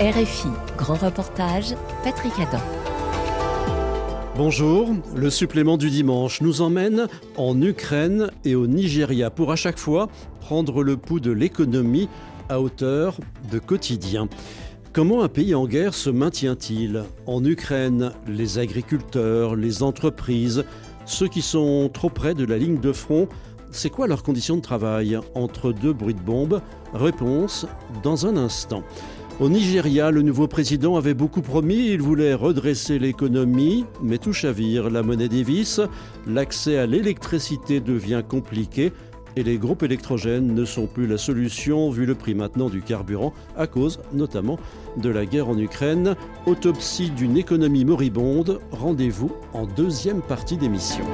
RFI, grand reportage, Patrick Adam. Bonjour, le supplément du dimanche nous emmène en Ukraine et au Nigeria pour à chaque fois prendre le pouls de l'économie à hauteur de quotidien. Comment un pays en guerre se maintient-il ? En Ukraine, les agriculteurs, les entreprises, ceux qui sont trop près de la ligne de front, c'est quoi leurs conditions de travail entre deux bruits de bombes ? Réponse dans un instant. Au Nigeria, le nouveau président avait beaucoup promis, il voulait redresser l'économie, mais tout chavire, la monnaie dévisse, l'accès à l'électricité devient compliqué et les groupes électrogènes ne sont plus la solution vu le prix maintenant du carburant à cause notamment de la guerre en Ukraine. Autopsie d'une économie moribonde, rendez-vous en deuxième partie d'émission.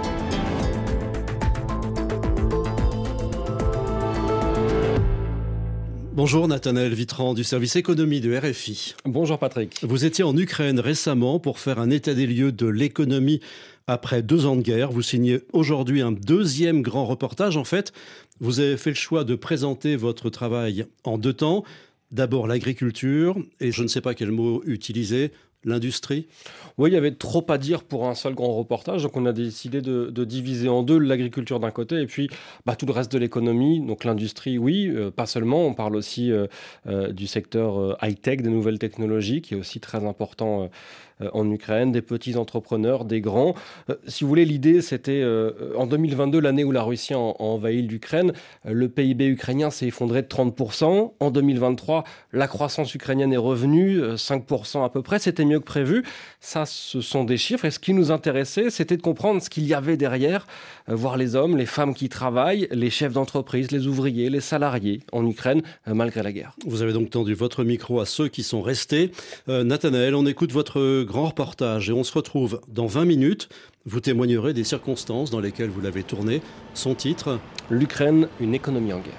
Bonjour Nathanaël Vitran du service économie de RFI. Bonjour Patrick. Vous étiez en Ukraine récemment pour faire un état des lieux de l'économie après 2 ans de guerre. Vous signez aujourd'hui un deuxième grand reportage. En fait, vous avez fait le choix de présenter votre travail en 2 temps. D'abord l'agriculture et je ne sais pas quel mot utiliser, l'industrie. Oui, il y avait trop à dire pour un seul grand reportage, donc on a décidé de diviser en deux l'agriculture d'un côté et puis tout le reste de l'économie, donc l'industrie, oui, pas seulement, on parle aussi du secteur high-tech, des nouvelles technologies, qui est aussi très important en Ukraine, des petits entrepreneurs, des grands. Si vous voulez, l'idée, c'était en 2022, l'année où la Russie a envahi l'Ukraine, le PIB ukrainien s'est effondré de 30%. En 2023, la croissance ukrainienne est revenue, 5% à peu près, c'était mieux que prévu. Ça, ce sont des chiffres. Et ce qui nous intéressait, c'était de comprendre ce qu'il y avait derrière, voir les hommes, les femmes qui travaillent, les chefs d'entreprise, les ouvriers, les salariés en Ukraine, malgré la guerre. Vous avez donc tendu votre micro à ceux qui sont restés. Nathanaël, on écoute votre grand reportage et on se retrouve dans 20 minutes. Vous témoignerez des circonstances dans lesquelles vous l'avez tourné. Son titre ? L'Ukraine, une économie en guerre.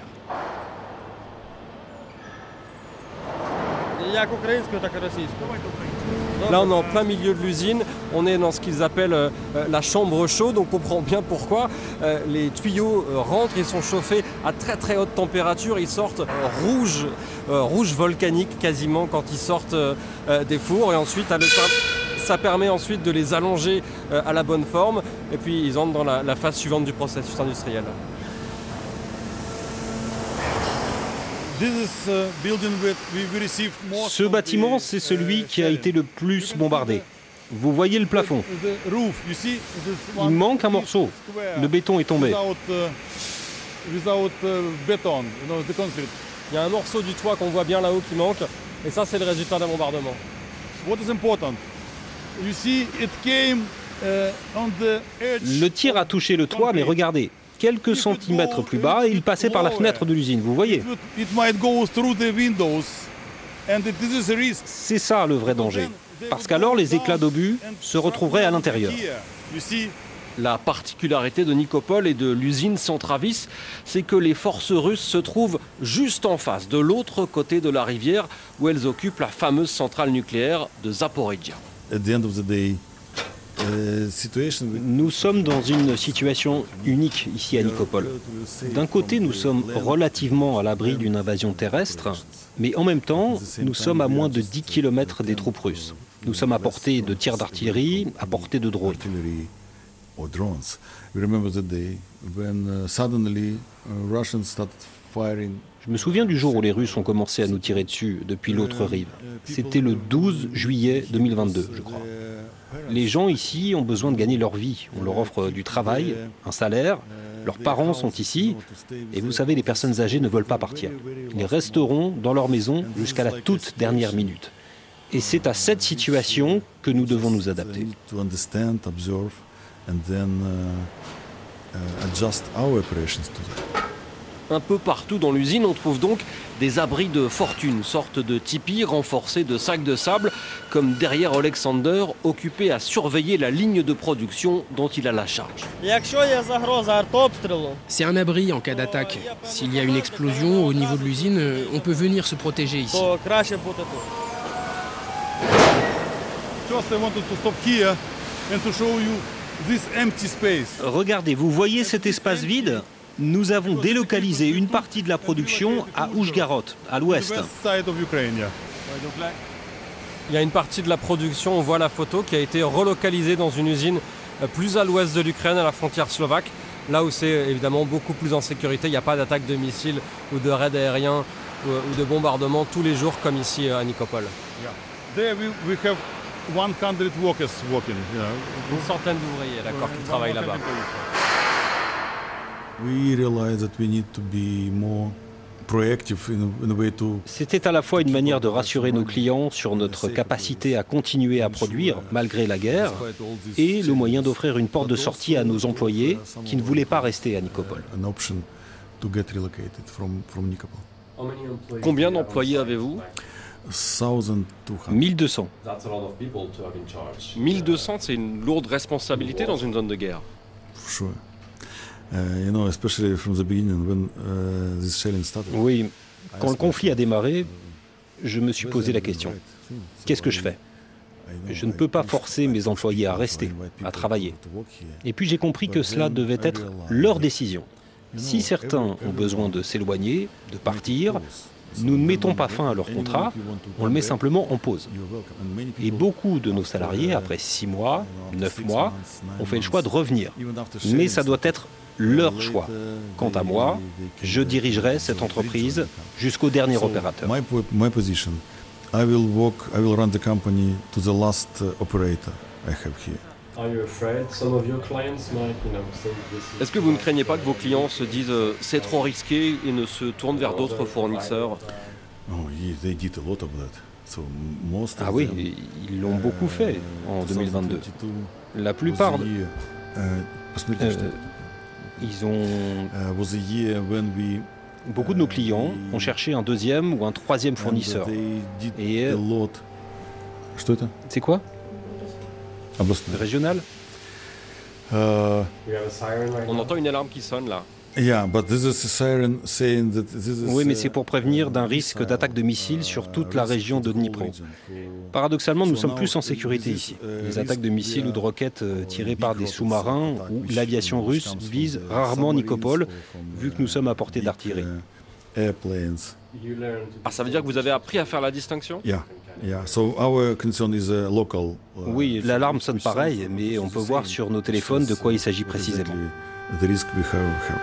Là, on est en plein milieu de l'usine. On est dans ce qu'ils appellent la chambre chaude. On comprend bien pourquoi. Les tuyaux rentrent, ils sont chauffés à très très haute température. Ils sortent rouge volcanique quasiment quand ils sortent des fours. Et ensuite, ça permet ensuite de les allonger à la bonne forme. Et puis, ils entrent dans la phase suivante du processus industriel. Ce bâtiment, c'est celui qui a été le plus bombardé. Vous voyez le plafond. Il manque un morceau. Le béton est tombé. Il y a un morceau du toit qu'on voit bien là-haut qui manque. Et ça, c'est le résultat d'un bombardement. Le tir a touché le toit, mais regardez. Quelques centimètres plus bas, il passait par la fenêtre de l'usine, vous voyez. C'est ça le vrai danger, parce qu'alors les éclats d'obus se retrouveraient à l'intérieur. La particularité de Nikopol et de l'usine Centravis, c'est que les forces russes se trouvent juste en face, de l'autre côté de la rivière, où elles occupent la fameuse centrale nucléaire de Zaporizhzhia. Nous sommes dans une situation unique ici à Nikopol. D'un côté, nous sommes relativement à l'abri d'une invasion terrestre, mais en même temps, nous sommes à moins de 10 km des troupes russes. Nous sommes à portée de tirs d'artillerie, à portée de drones. Je me souviens du jour où les Russes ont commencé à nous tirer dessus depuis l'autre rive. C'était le 12 juillet 2022, je crois. Les gens ici ont besoin de gagner leur vie. On leur offre du travail, un salaire. Leurs parents sont ici. Et vous savez, les personnes âgées ne veulent pas partir. Ils resteront dans leur maison jusqu'à la toute dernière minute. Et c'est à cette situation que nous devons nous adapter. Un peu partout dans l'usine, on trouve donc des abris de fortune, sorte de tipis renforcés de sacs de sable, comme derrière Alexander, occupé à surveiller la ligne de production dont il a la charge. C'est un abri en cas d'attaque. S'il y a une explosion au niveau de l'usine, on peut venir se protéger ici. Regardez, vous voyez cet espace vide ? Nous avons délocalisé une partie de la production à Oujgarot, à l'ouest. Il y a une partie de la production, on voit la photo, qui a été relocalisée dans une usine plus à l'ouest de l'Ukraine, à la frontière slovaque, là où c'est évidemment beaucoup plus en sécurité. Il n'y a pas d'attaque de missiles ou de raids aériens ou de bombardements tous les jours comme ici à Nikopol. There we have 100 workers working. Une centaine d'ouvriers, d'accord, qui travaillent là-bas. We realize that we need to be more proactive in a way to. C'était à la fois une manière de rassurer nos clients sur notre capacité à continuer à produire malgré la guerre et le moyen d'offrir une porte de sortie à nos employés qui ne voulaient pas rester à Nikopol. An option to get relocated from Nikopol. Combien d'employés avez-vous ? 1200. 1200, c'est une lourde responsabilité dans une zone de guerre. Sure. Especially from the beginning when this shelling started. Oui, quand le conflit a démarré, je me suis posé la question. Qu'est-ce que je fais ? Je ne peux pas forcer mes employés à rester, à travailler. Et puis j'ai compris que cela devait être leur décision. Si certains ont besoin de s'éloigner, de partir, nous ne mettons pas fin à leur contrat, on le met simplement en pause. Et beaucoup de nos salariés, après 6 mois, 9 mois, ont fait le choix de revenir. Mais ça doit être leur choix. Quant à moi, je dirigerai cette entreprise jusqu'au dernier opérateur. My position, I will run the company to the last operator I have here. Est-ce que vous ne craignez pas que vos clients se disent c'est trop risqué et ne se tournent vers d'autres fournisseurs ? Oh, yeah, they did a lot of that. So most of Ah oui, them, ils l'ont beaucoup fait en 2022. La plupart, ils ont... was a year when we Beaucoup de nos clients ont cherché un deuxième ou un troisième fournisseur. Et Что это? c'est quoi ? Областной. Régional ? On entend une alarme qui sonne là. Yeah, but this is a siren saying that this is. Oui, mais c'est pour prévenir d'un risque d'attaque de missiles sur toute la région de Dnipro. Paradoxalement, nous sommes plus en sécurité ici. Les attaques de missiles ou de roquettes tirées par des sous-marins ou l'aviation russe visent rarement Nikopol, vu que nous sommes à portée d'artillerie. Ah, ça veut dire que vous avez appris à faire la distinction ? Yeah. So our concern is local. Oui, l'alarme sonne pareil, mais on peut voir sur nos téléphones de quoi il s'agit précisément. The risk we have.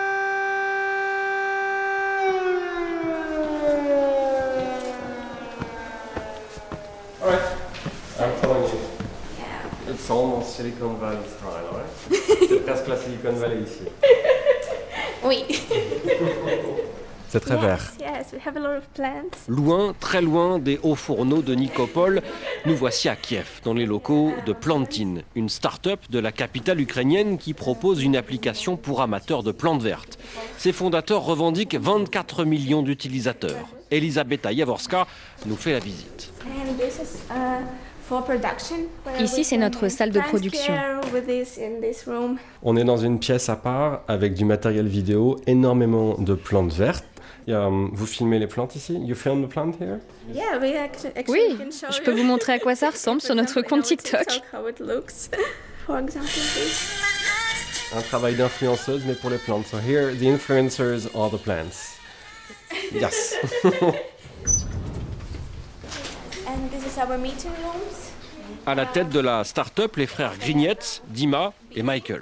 I'm telling you. It's almost Silicon Valley style, right? C'est presque la Silicon Valley ici. Oui. C'est très vert. Yes, we have a lot of plants. Loin, très loin des hauts fourneaux de Nikopol, nous voici à Kiev, dans les locaux de Plantin, une start-up de la capitale ukrainienne qui propose une application pour amateurs de plantes vertes. Ses fondateurs revendiquent 24 millions d'utilisateurs. Elisabetta Jaworska nous fait la visite. And this is, for production, where Ici, we c'est can notre salle de production. transpire with this in this room. On est dans une pièce à part avec du matériel vidéo, énormément de plantes vertes. Vous filmez les plantes ici? You film the plant here? Yeah, we actually Oui, can show je peux you. vous montrer à quoi ça ressemble sur notre compte TikTok. How it looks. For example, this. Un travail d'influenceuse, mais pour les plantes. So here, the influencers are the plants. Yes. And this is our meeting rooms. À la tête de la start-up, les frères Grignetz, Dima et Michael.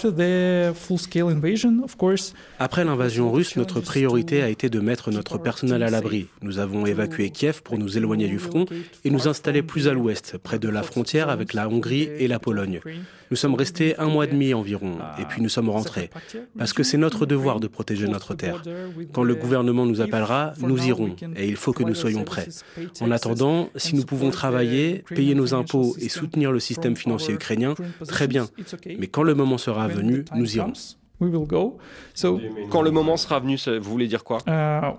Après l'invasion russe, notre priorité a été de mettre notre personnel à l'abri. Nous avons évacué Kiev pour nous éloigner du front et nous installer plus à l'ouest, près de la frontière avec la Hongrie et la Pologne. Nous sommes restés 1 mois et demi environ, et puis nous sommes rentrés. Parce que c'est notre devoir de protéger notre terre. Quand le gouvernement nous appellera, nous irons, et il faut que nous soyons prêts. En attendant, si nous pouvons travailler, payer nos impôts et soutenir le système financier ukrainien, très bien. Mais quand le moment sera venu, nous irons. Quand le moment sera venu, vous voulez dire quoi? Quand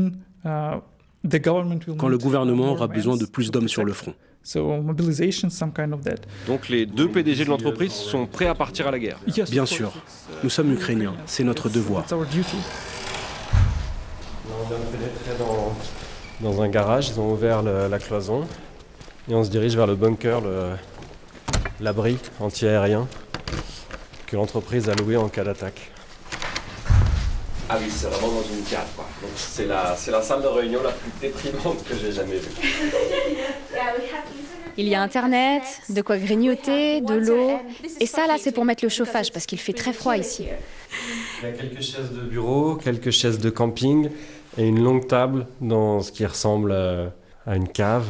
le gouvernement aura besoin de plus d'hommes sur le front. Donc les deux PDG de l'entreprise sont prêts à partir à la guerre? Bien sûr. Nous sommes ukrainiens. C'est notre devoir. On vient de pénétrer dans un garage. Ils ont ouvert la cloison. Et on se dirige vers le bunker, l'abri anti-aérien que l'entreprise a loué en cas d'attaque. Ah oui, c'est vraiment dans une cave, quoi. Donc c'est la salle de réunion la plus déprimante que j'ai jamais vue. Il y a Internet, de quoi grignoter, de l'eau. Et ça, là, c'est pour mettre le chauffage, parce qu'il fait très froid ici. Il y a quelques chaises de bureau, quelques chaises de camping et une longue table dans ce qui ressemble à une cave.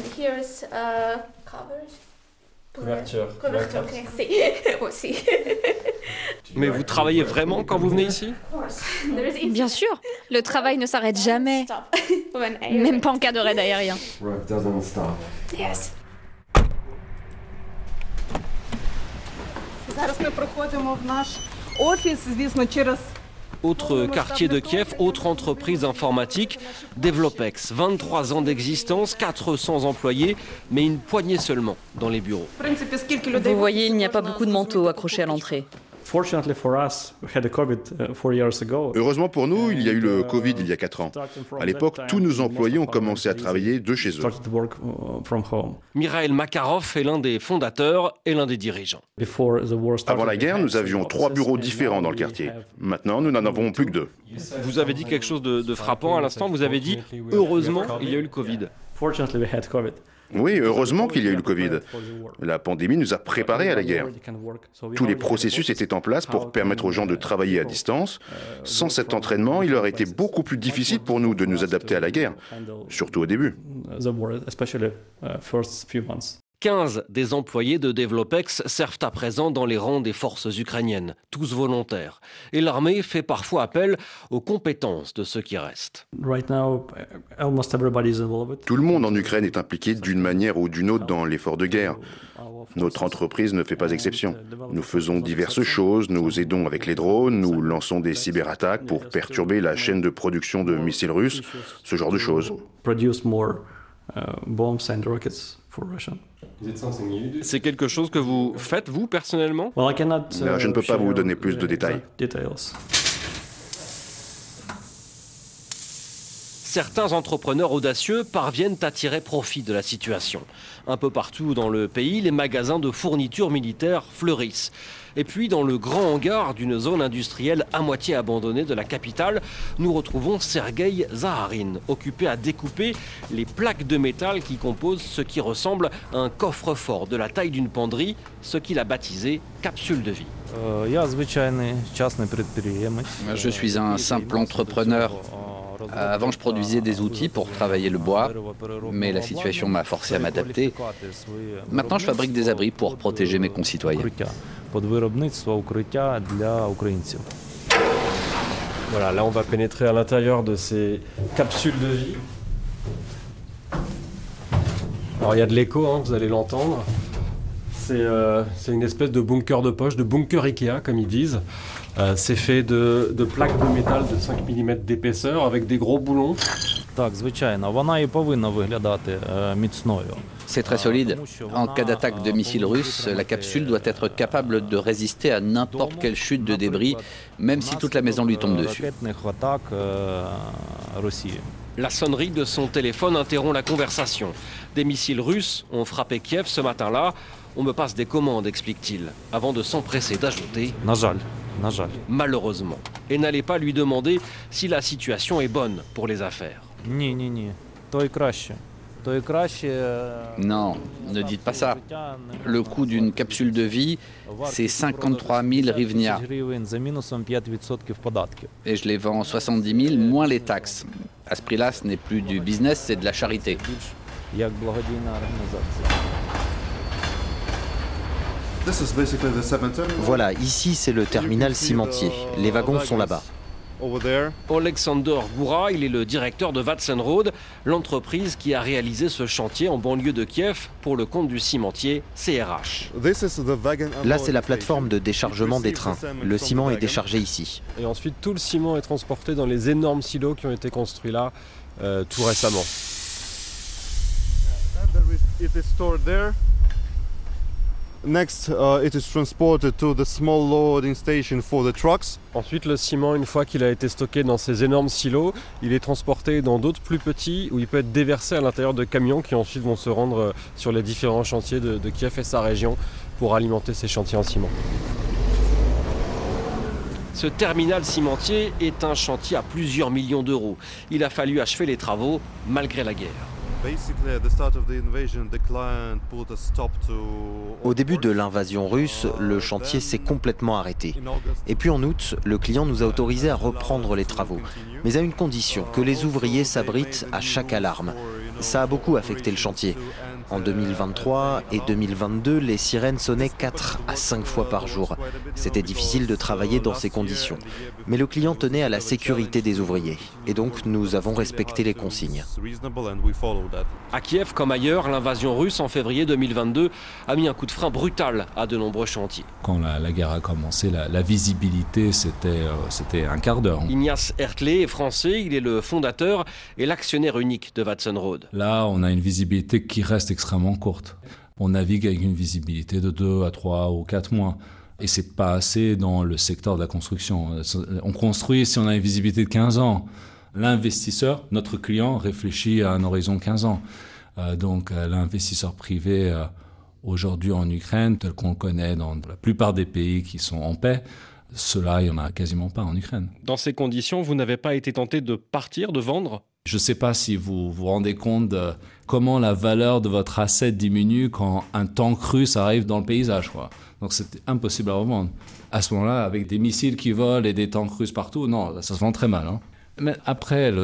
Couverture. Ok, si. Mais vous travaillez vraiment quand vous venez ici? Bien sûr, le travail ne s'arrête jamais. Même pas en cas de raid aérien. Work doesn't stop. Yes. Зараз ми проходимо в наш офіс, звісно, через Autre quartier de Kiev, autre entreprise informatique, Devlopex. 23 ans d'existence, 400 employés, mais une poignée seulement dans les bureaux. Vous voyez, il n'y a pas beaucoup de manteaux accrochés à l'entrée. Heureusement pour nous, il y a eu le Covid il y a 4 ans. À l'époque, tous nos employés ont commencé à travailler de chez eux. Mikhail Makarov est l'un des fondateurs et l'un des dirigeants. Avant la guerre, nous avions 3 bureaux différents dans le quartier. Maintenant, nous n'en avons plus que 2. Vous avez dit quelque chose de frappant à l'instant, vous avez dit « Heureusement, il y a eu le Covid ». Oui, heureusement qu'il y a eu le Covid. La pandémie nous a préparés à la guerre. Tous les processus étaient en place pour permettre aux gens de travailler à distance. Sans cet entraînement, il aurait été beaucoup plus difficile pour nous de nous adapter à la guerre, surtout au début. 15 des employés de Devlopex servent à présent dans les rangs des forces ukrainiennes, tous volontaires. Et l'armée fait parfois appel aux compétences de ceux qui restent. Tout le monde en Ukraine est impliqué d'une manière ou d'une autre dans l'effort de guerre. Notre entreprise ne fait pas exception. Nous faisons diverses choses, nous aidons avec les drones, nous lançons des cyberattaques pour perturber la chaîne de production de missiles russes, ce genre de choses. C'est quelque chose que vous faites, vous, personnellement? Je ne peux pas vous donner plus de détails. Certains entrepreneurs audacieux parviennent à tirer profit de la situation. Un peu partout dans le pays, les magasins de fournitures militaires fleurissent. Et puis, dans le grand hangar d'une zone industrielle à moitié abandonnée de la capitale, nous retrouvons Sergueï Zaharin, occupé à découper les plaques de métal qui composent ce qui ressemble à un coffre-fort de la taille d'une penderie, ce qu'il a baptisé capsule de vie. Je suis un simple entrepreneur. Avant, je produisais des outils pour travailler le bois, mais la situation m'a forcé à m'adapter. Maintenant, je fabrique des abris pour protéger mes concitoyens. Voilà, là on va pénétrer à l'intérieur de ces capsules de vie. Alors il y a de l'écho, hein, vous allez l'entendre. C'est une espèce de bunker de poche, de bunker Ikea comme ils disent. C'est fait de plaques de métal de 5 mm d'épaisseur avec des gros boulons. C'est très solide. En cas d'attaque de missiles russes, la capsule doit être capable de résister à n'importe quelle chute de débris, même si toute la maison lui tombe dessus. La sonnerie de son téléphone interrompt la conversation. Des missiles russes ont frappé Kiev ce matin-là. On me passe des commandes, explique-t-il, avant de s'empresser d'ajouter « malheureusement ». Et n'allez pas lui demander si la situation est bonne pour les affaires. Non, ne dites pas ça. Le coût d'une capsule de vie, c'est 53 000 hryvnia. Et je les vends 70 000 moins les taxes. À ce prix-là, ce n'est plus du business, c'est de la charité. Voilà, ici c'est le terminal cimentier. Les wagons sont là-bas. Alexander Goura, il est le directeur de Vatsenroad, l'entreprise qui a réalisé ce chantier en banlieue de Kiev pour le compte du cimentier CRH. Là, c'est la plateforme de déchargement des trains. Le ciment est déchargé ici. Et ensuite, tout le ciment est transporté dans les énormes silos qui ont été construits là tout récemment. Next, it is transported to the small loading station for the trucks. Ensuite, le ciment, une fois qu'il a été stocké dans ces énormes silos, il est transporté dans d'autres plus petits où il peut être déversé à l'intérieur de camions qui ensuite vont se rendre sur les différents chantiers de Kiev et sa région pour alimenter ces chantiers en ciment. Ce terminal cimentier est un chantier à plusieurs millions d'euros. Il a fallu achever les travaux malgré la guerre. Au début de l'invasion russe, le chantier s'est complètement arrêté. Et puis en août, le client nous a autorisé à reprendre les travaux, mais à une condition, que les ouvriers s'abritent à chaque alarme. Ça a beaucoup affecté le chantier. En 2023 et 2022, les sirènes sonnaient 4 à 5 fois par jour. C'était difficile de travailler dans ces conditions. Mais le client tenait à la sécurité des ouvriers. Et donc, nous avons respecté les consignes. À Kiev, comme ailleurs, l'invasion russe en février 2022 a mis un coup de frein brutal à de nombreux chantiers. Quand la guerre a commencé, la visibilité, c'était un quart d'heure. Ignace Hertlé est français, il est le fondateur et l'actionnaire unique de Watson Road. Là, on a une visibilité qui reste extrêmement courte. On navigue avec une visibilité de 2 à 3 ou 4 mois. Et c'est pas assez dans le secteur de la construction. On construit si on a une visibilité de 15 ans. L'investisseur, notre client, réfléchit à un horizon de 15 ans. Donc l'investisseur privé, aujourd'hui en Ukraine, tel qu'on le connaît dans la plupart des pays qui sont en paix, cela, il n'y en a quasiment pas en Ukraine. Dans ces conditions, vous n'avez pas été tenté de partir, de vendre ? Je ne sais pas si vous vous rendez compte de comment la valeur de votre asset diminue quand un tank russe arrive dans le paysage, quoi. Donc c'est impossible à revendre. À ce moment-là, avec des missiles qui volent et des tanks russes partout, non, ça se vend très mal. Mais après,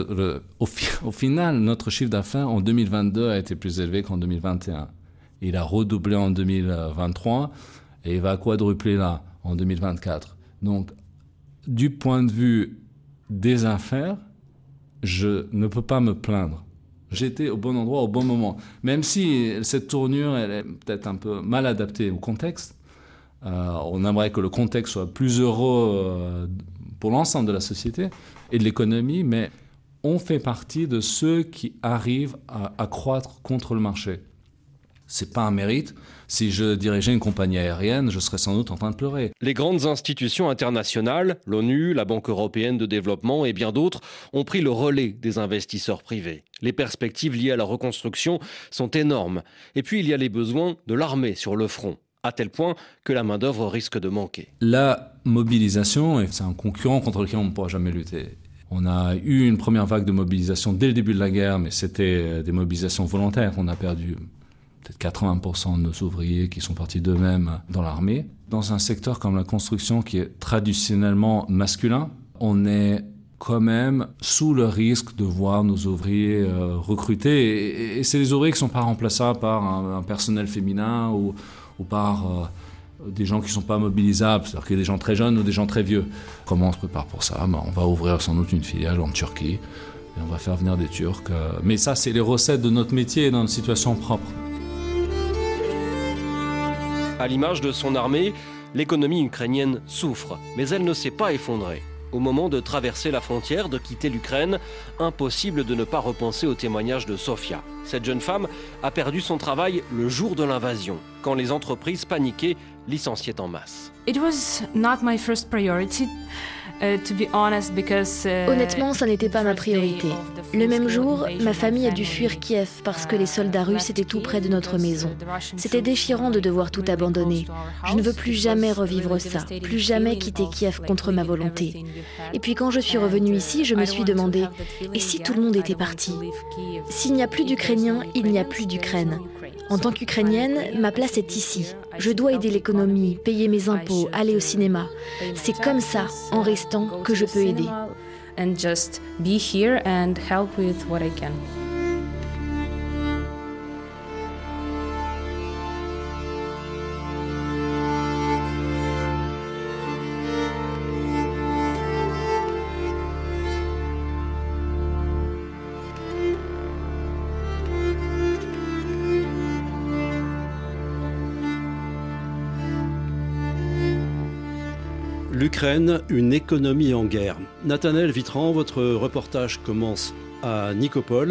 au final, notre chiffre d'affaires en 2022 a été plus élevé qu'en 2021. Il a redoublé en 2023 et il va quadrupler là en 2024. Donc, du point de vue des affaires, je ne peux pas me plaindre. J'étais au bon endroit au bon moment. Même si cette tournure, elle est peut-être un peu mal adaptée au contexte. On aimerait que le contexte soit plus heureux pour l'ensemble de la société et de l'économie, mais on fait partie de ceux qui arrivent à croître contre le marché. C'est pas un mérite. Si je dirigeais une compagnie aérienne, je serais sans doute en train de pleurer. Les grandes institutions internationales, l'ONU, la Banque européenne de développement et bien d'autres, ont pris le relais des investisseurs privés. Les perspectives liées à la reconstruction sont énormes. Et puis il y a les besoins de l'armée sur le front, à tel point que la main-d'œuvre risque de manquer. La mobilisation, c'est un concurrent contre lequel on ne pourra jamais lutter. On a eu une première vague de mobilisation dès le début de la guerre, mais c'était des mobilisations volontaires. On a perdu peut-être 80% de nos ouvriers qui sont partis d'eux-mêmes dans l'armée. Dans un secteur comme la construction qui est traditionnellement masculin, on est quand même sous le risque de voir nos ouvriers recrutés. Et c'est des ouvriers qui ne sont pas remplaçables par un personnel féminin ou par des gens qui ne sont pas mobilisables, c'est-à-dire qu'il y a des gens très jeunes ou des gens très vieux. Comment on se prépare pour ça ? On va ouvrir sans doute une filiale en Turquie et on va faire venir des Turcs. Mais ça, c'est les recettes de notre métier et dans une situation propre. À l'image de son armée, l'économie ukrainienne souffre, mais elle ne s'est pas effondrée. Au moment de traverser la frontière, de quitter l'Ukraine, impossible de ne pas repenser au témoignage de Sofia. Cette jeune femme a perdu son travail le jour de l'invasion, quand les entreprises paniquées licenciaient en masse. It was not my first priority. Honnêtement, ça n'était pas ma priorité. Le même jour, ma famille a dû fuir Kiev parce que les soldats russes étaient tout près de notre maison. C'était déchirant de devoir tout abandonner. Je ne veux plus jamais revivre ça, plus jamais quitter Kiev contre ma volonté. Et puis quand je suis revenue ici, je me suis demandé, et si tout le monde était parti ? S'il n'y a plus d'Ukrainiens, il n'y a plus d'Ukraine. En tant qu'Ukrainienne, ma place est ici. Je dois aider l'économie, payer mes impôts, aller au cinéma. C'est comme ça, en restant, que je peux aider. And just be here and help with what I can. L'Ukraine, une économie en guerre. Nathanaël Vitran, votre reportage commence à Nikopol.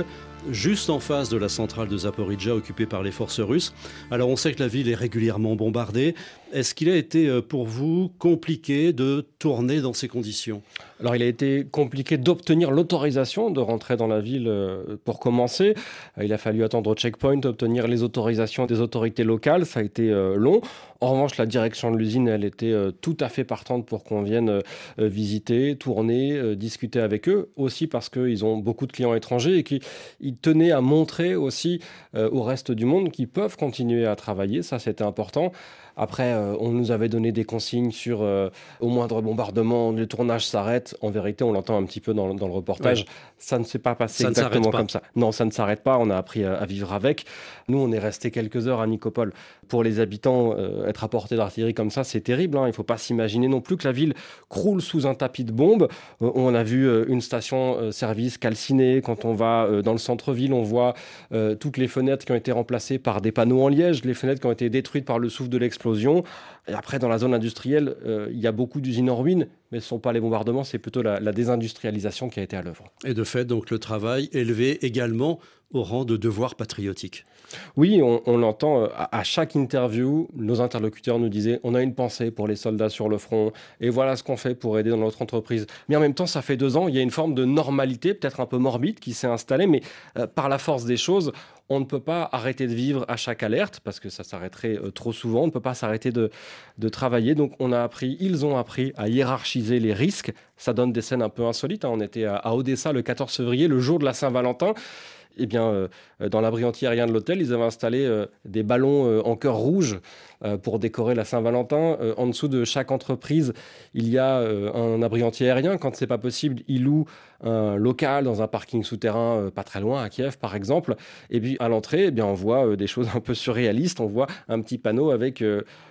juste en face de la centrale de Zaporijjia occupée par les forces russes. Alors on sait que la ville est régulièrement bombardée. Est-ce qu'il a été pour vous compliqué de tourner dans ces conditions ? Alors il a été compliqué d'obtenir l'autorisation de rentrer dans la ville pour commencer. Il a fallu attendre au checkpoint, obtenir les autorisations des autorités locales. Ça a été long. En revanche, la direction de l'usine, elle était tout à fait partante pour qu'on vienne visiter, tourner, discuter avec eux. Aussi parce qu'ils ont beaucoup de clients étrangers et qu'ils tenaient à montrer aussi au reste du monde qu'ils peuvent continuer à travailler. Ça, c'était important. Après, on nous avait donné des consignes sur au moindre bombardement, le tournage s'arrête. En vérité, on l'entend un petit peu dans le reportage. Ouais. Ça ne s'est pas passé exactement comme ça. Non, ça ne s'arrête pas. On a appris à vivre avec. Nous, on est resté quelques heures à Nikopol. Pour les habitants, être à portée d'artillerie comme ça, c'est terrible. Il ne faut pas s'imaginer non plus que la ville croule sous un tapis de bombes. On a vu une station-service calcinée. Quand on va dans le centre-ville, on voit toutes les fenêtres qui ont été remplacées par des panneaux en liège, les fenêtres qui ont été détruites par le souffle de l'explosion. Et après, dans la zone industrielle, il y a beaucoup d'usines en ruine, mais ce ne sont pas les bombardements, c'est plutôt la désindustrialisation qui a été à l'œuvre. Et de fait, donc, le travail élevé également au rang de devoir patriotique. Oui, on l'entend à chaque interview. Nos interlocuteurs nous disaient « on a une pensée pour les soldats sur le front et voilà ce qu'on fait pour aider dans notre entreprise ». Mais en même temps, ça fait 2 ans, il y a une forme de normalité, peut-être un peu morbide, qui s'est installée, mais par la force des choses, on ne peut pas arrêter de vivre à chaque alerte, parce que ça s'arrêterait trop souvent. On ne peut pas s'arrêter de travailler. Donc ils ont appris à hiérarchiser les risques. Ça donne des scènes un peu insolites. On était à Odessa le 14 février, le jour de la Saint-Valentin. Eh bien, dans l'abri anti-aérien de l'hôtel, ils avaient installé des ballons en cœur rouge pour décorer la Saint-Valentin. En dessous de chaque entreprise, il y a un abri anti-aérien. Quand c'est pas possible, ils louent un local dans un parking souterrain pas très loin, à Kiev par exemple. Et puis à l'entrée, eh bien, on voit des choses un peu surréalistes. On voit un petit panneau avec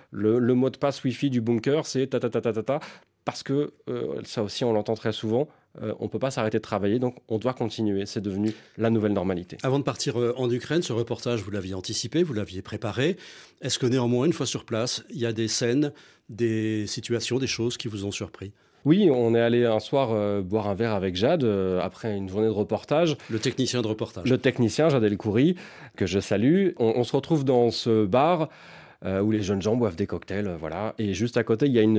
le mot de passe Wi-Fi du bunker, c'est ta. Parce que, ça aussi on l'entend très souvent, on ne peut pas s'arrêter de travailler, donc on doit continuer. C'est devenu la nouvelle normalité. Avant de partir en Ukraine, ce reportage, vous l'aviez anticipé, vous l'aviez préparé. Est-ce que néanmoins, une fois sur place, il y a des scènes, des situations, des choses qui vous ont surpris ? Oui, on est allé un soir boire un verre avec Jad, après une journée de reportage. Le technicien de reportage. Le technicien, Jad El-Khoury, que je salue. On se retrouve dans ce bar où les jeunes gens boivent des cocktails, voilà. Et juste à côté, il y a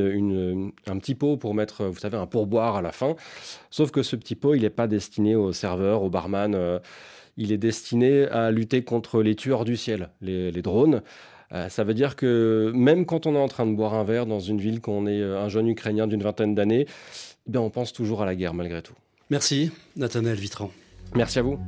un petit pot pour mettre, vous savez, un pourboire à la fin. Sauf que ce petit pot, il n'est pas destiné aux serveurs, aux barman. Il est destiné à lutter contre les tueurs du ciel, les drones. Ça veut dire que même quand on est en train de boire un verre dans une ville, qu'on est un jeune Ukrainien d'une 20aine d'années, eh bien on pense toujours à la guerre malgré tout. Merci, Nathanaël Vitran. Merci à vous.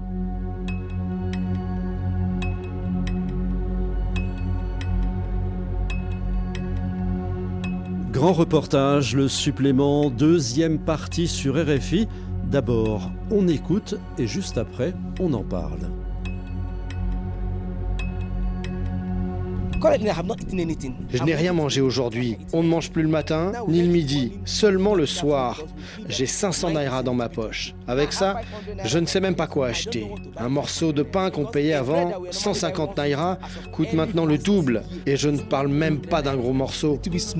Grand reportage, le supplément, 2e partie sur RFI. D'abord, on écoute et juste après, on en parle. Je n'ai rien mangé aujourd'hui. On ne mange plus le matin, ni le midi, seulement le soir. J'ai 500 naira dans ma poche. Avec ça, je ne sais même pas quoi acheter. Un morceau de pain qu'on payait avant 150 naira coûte maintenant le double. Et je ne parle même pas d'un gros morceau.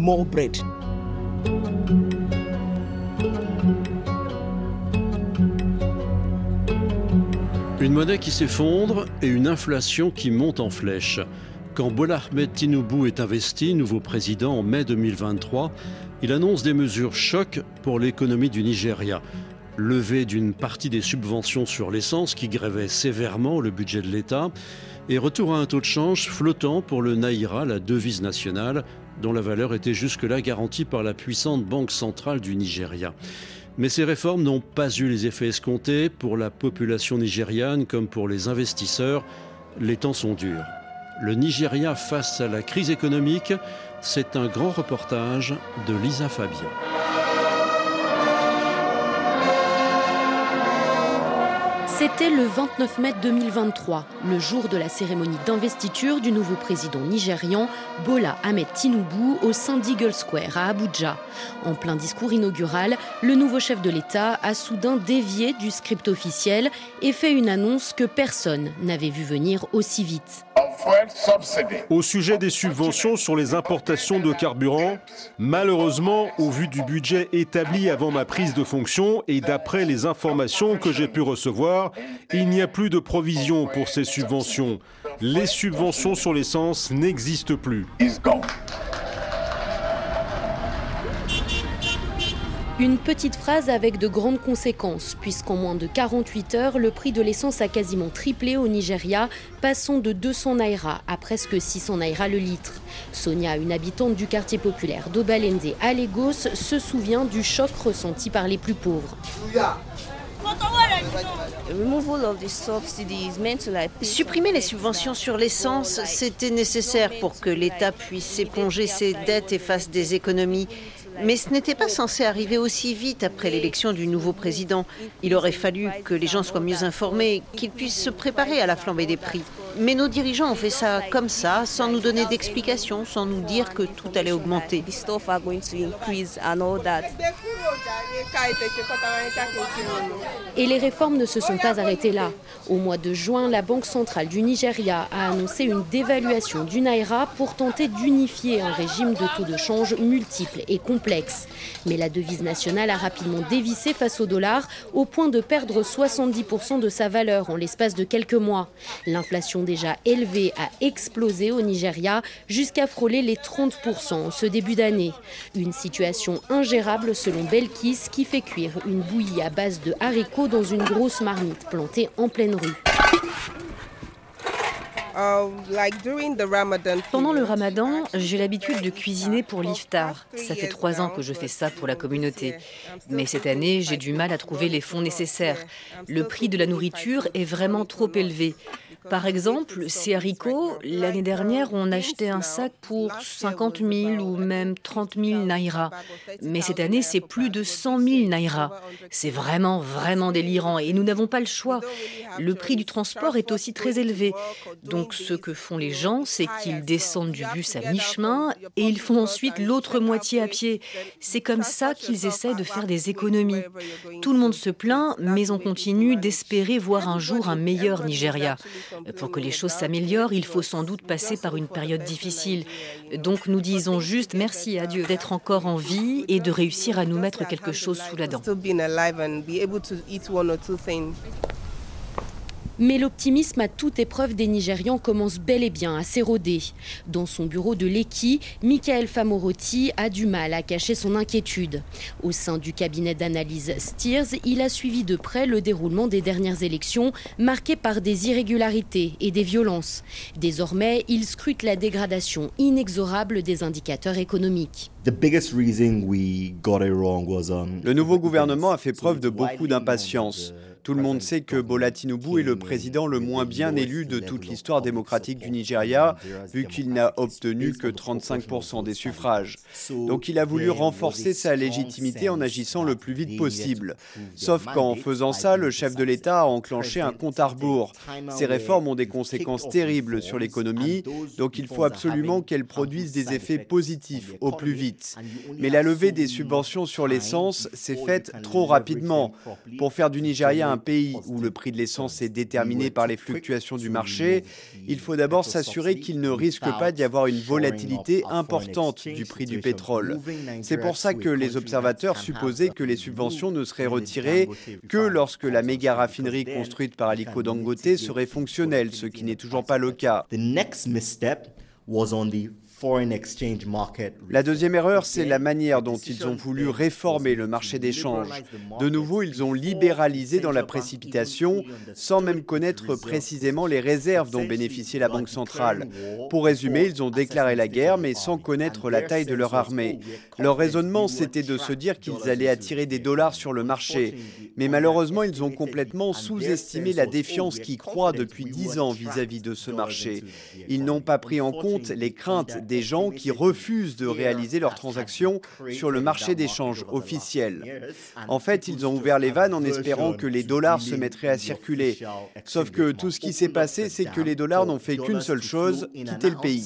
Une monnaie qui s'effondre et une inflation qui monte en flèche. Quand Bola Ahmed Tinubu est investi, nouveau président en mai 2023, il annonce des mesures choc pour l'économie du Nigeria. Levée d'une partie des subventions sur l'essence qui grevait sévèrement le budget de l'État et retour à un taux de change flottant pour le naira, la devise nationale, dont la valeur était jusque-là garantie par la puissante banque centrale du Nigeria. Mais ces réformes n'ont pas eu les effets escomptés pour la population nigériane comme pour les investisseurs. Les temps sont durs. Le Nigeria face à la crise économique, c'est un grand reportage de Lisa Fabien. C'était le 29 mai 2023, le jour de la cérémonie d'investiture du nouveau président nigérian Bola Ahmed Tinubu au sein d'Eagle Square à Abuja. En plein discours inaugural, le nouveau chef de l'État a soudain dévié du script officiel et fait une annonce que personne n'avait vu venir aussi vite. Au sujet des subventions sur les importations de carburant, malheureusement, au vu du budget établi avant ma prise de fonction et d'après les informations que j'ai pu recevoir, il n'y a plus de provision pour ces subventions. Les subventions sur l'essence n'existent plus. Une petite phrase avec de grandes conséquences, puisqu'en moins de 48 heures, le prix de l'essence a quasiment triplé au Nigeria, passant de 200 naira à presque 600 naira le litre. Sonia, une habitante du quartier populaire d'Obalende à Lagos, se souvient du choc ressenti par les plus pauvres. Supprimer les subventions sur l'essence, c'était nécessaire pour que l'État puisse éponger ses dettes et fasse des économies. Mais ce n'était pas censé arriver aussi vite après l'élection du nouveau président. Il aurait fallu que les gens soient mieux informés, qu'ils puissent se préparer à la flambée des prix. Mais nos dirigeants ont fait ça comme ça, sans nous donner d'explications, sans nous dire que tout allait augmenter. Et les réformes ne se sont pas arrêtées là. Au mois de juin, la Banque centrale du Nigeria a annoncé une dévaluation du naira pour tenter d'unifier un régime de taux de change multiples et complexes. Mais la devise nationale a rapidement dévissé face au dollar, au point de perdre 70% de sa valeur en l'espace de quelques mois. L'inflation déjà élevée a explosé au Nigeria jusqu'à frôler les 30% en ce début d'année. Une situation ingérable selon Belkis, qui fait cuire une bouillie à base de haricots dans une grosse marmite plantée en pleine rue. Pendant le ramadan, j'ai l'habitude de cuisiner pour l'iftar. Ça fait 3 ans que je fais ça pour la communauté. Mais cette année, j'ai du mal à trouver les fonds nécessaires. Le prix de la nourriture est vraiment trop élevé. Par exemple, ces haricots, l'année dernière, on achetait un sac pour 50 000 ou même 30 000 naira. Mais cette année, c'est plus de 100 000 naira. C'est vraiment délirant et nous n'avons pas le choix. Le prix du transport est aussi très élevé. Donc ce que font les gens, c'est qu'ils descendent du bus à mi-chemin et ils font ensuite l'autre moitié à pied. C'est comme ça qu'ils essaient de faire des économies. Tout le monde se plaint, mais on continue d'espérer voir un jour un meilleur Nigeria. Pour que les choses s'améliorent, il faut sans doute passer par une période difficile. Donc nous disons juste merci à Dieu d'être encore en vie et de réussir à nous mettre quelque chose sous la dent. Mais l'optimisme à toute épreuve des Nigérians commence bel et bien à s'éroder. Dans son bureau de Lekki, Michael Famoroti a du mal à cacher son inquiétude. Au sein du cabinet d'analyse Steers, il a suivi de près le déroulement des dernières élections, marquées par des irrégularités et des violences. Désormais, il scrute la dégradation inexorable des indicateurs économiques. Le nouveau gouvernement a fait preuve de beaucoup d'impatience. Tout le monde sait que Bola Tinubu est le président le moins bien élu de toute l'histoire démocratique du Nigeria, vu qu'il n'a obtenu que 35% des suffrages. Donc il a voulu renforcer sa légitimité en agissant le plus vite possible. Sauf qu'en faisant ça, le chef de l'État a enclenché un compte à rebours. Ces réformes ont des conséquences terribles sur l'économie, donc il faut absolument qu'elles produisent des effets positifs au plus vite. Mais la levée des subventions sur l'essence s'est faite trop rapidement. Pour faire du Nigeria un pays où le prix de l'essence est déterminé par les fluctuations du marché, il faut d'abord s'assurer qu'il ne risque pas d'y avoir une volatilité importante du prix du pétrole. C'est pour ça que les observateurs supposaient que les subventions ne seraient retirées que lorsque la méga raffinerie construite par Aliko Dangote serait fonctionnelle, ce qui n'est toujours pas le cas. La deuxième erreur, c'est la manière dont ils ont voulu réformer le marché d'échange. De nouveau, ils ont libéralisé dans la précipitation, sans même connaître précisément les réserves dont bénéficiait la Banque centrale. Pour résumer, ils ont déclaré la guerre, mais sans connaître la taille de leur armée. Leur raisonnement, c'était de se dire qu'ils allaient attirer des dollars sur le marché. Mais malheureusement, ils ont complètement sous-estimé la défiance qui croît depuis 10 ans vis-à-vis de ce marché. Ils n'ont pas pris en compte les craintes des gens qui refusent de réaliser leurs transactions sur le marché d'échange officiel. En fait, ils ont ouvert les vannes en espérant que les dollars se mettraient à circuler. Sauf que tout ce qui s'est passé, c'est que les dollars n'ont fait qu'une seule chose, quitter le pays.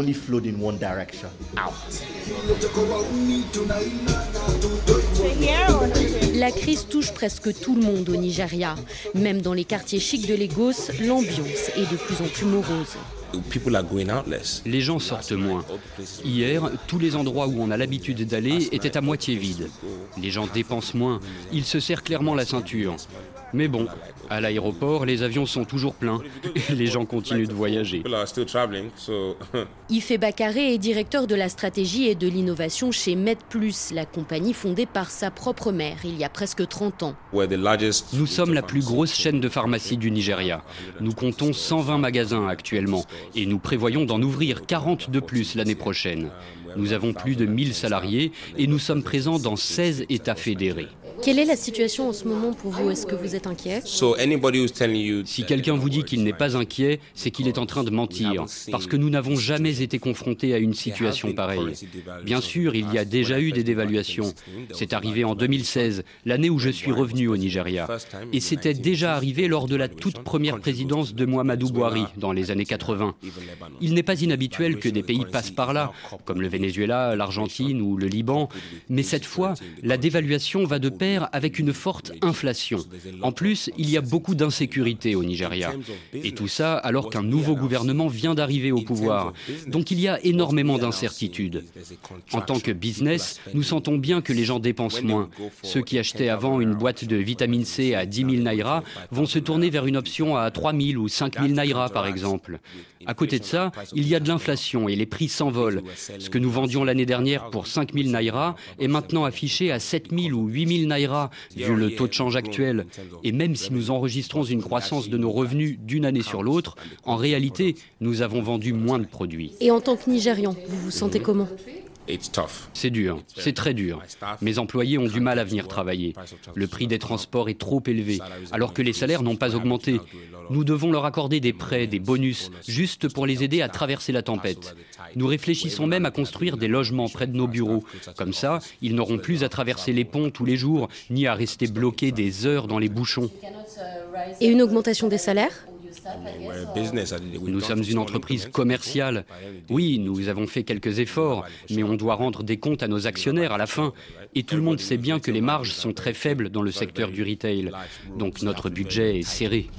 La crise touche presque tout le monde au Nigeria. Même dans les quartiers chics de Lagos, l'ambiance est de plus en plus morose. Les gens sortent moins. Hier, tous les endroits où on a l'habitude d'aller étaient à moitié vides. Les gens dépensent moins. Ils se serrent clairement la ceinture. Mais bon, à l'aéroport, les avions sont toujours pleins et les gens continuent de voyager. Ifé Bakare est directeur de la stratégie et de l'innovation chez MedPlus, la compagnie fondée par sa propre mère il y a presque 30 ans. Nous sommes la plus grosse chaîne de pharmacie du Nigeria. Nous comptons 120 magasins actuellement et nous prévoyons d'en ouvrir 40 de plus l'année prochaine. Nous avons plus de 1000 salariés et nous sommes présents dans 16 États fédérés. Quelle est la situation en ce moment pour vous? Est-ce que vous êtes inquiet? Si quelqu'un vous dit qu'il n'est pas inquiet, c'est qu'il est en train de mentir, parce que nous n'avons jamais été confrontés à une situation pareille. Bien sûr, il y a déjà eu des dévaluations. C'est arrivé en 2016, l'année où je suis revenu au Nigeria. Et c'était déjà arrivé lors de la toute première présidence de Muhammadu Buhari, dans les années 80. Il n'est pas inhabituel que des pays passent par là, comme le Venezuela, l'Argentine ou le Liban. Mais cette fois, la dévaluation va de pair avec une forte inflation. En plus, il y a beaucoup d'insécurité au Nigeria. Et tout ça alors qu'un nouveau gouvernement vient d'arriver au pouvoir. Donc il y a énormément d'incertitudes. En tant que business, nous sentons bien que les gens dépensent moins. Ceux qui achetaient avant une boîte de vitamine C à 10 000 naira vont se tourner vers une option à 3 000 ou 5 000 naira par exemple. À côté de ça, il y a de l'inflation et les prix s'envolent. Ce que nous vendions l'année dernière pour 5 000 naira est maintenant affiché à 7 000 ou 8 000 naira vu le taux de change actuel. Et même si nous enregistrons une croissance de nos revenus d'une année sur l'autre, en réalité, nous avons vendu moins de produits. Et en tant que Nigérian, vous vous sentez comment ? C'est dur, c'est très dur. Mes employés ont du mal à venir travailler. Le prix des transports est trop élevé, alors que les salaires n'ont pas augmenté. Nous devons leur accorder des prêts, des bonus, juste pour les aider à traverser la tempête. Nous réfléchissons même à construire des logements près de nos bureaux. Comme ça, ils n'auront plus à traverser les ponts tous les jours, ni à rester bloqués des heures dans les bouchons. Et une augmentation des salaires ? Nous sommes une entreprise commerciale. Oui, nous avons fait quelques efforts, mais on doit rendre des comptes à nos actionnaires à la fin. Et tout le monde sait bien que les marges sont très faibles dans le secteur du retail. Donc notre budget est serré.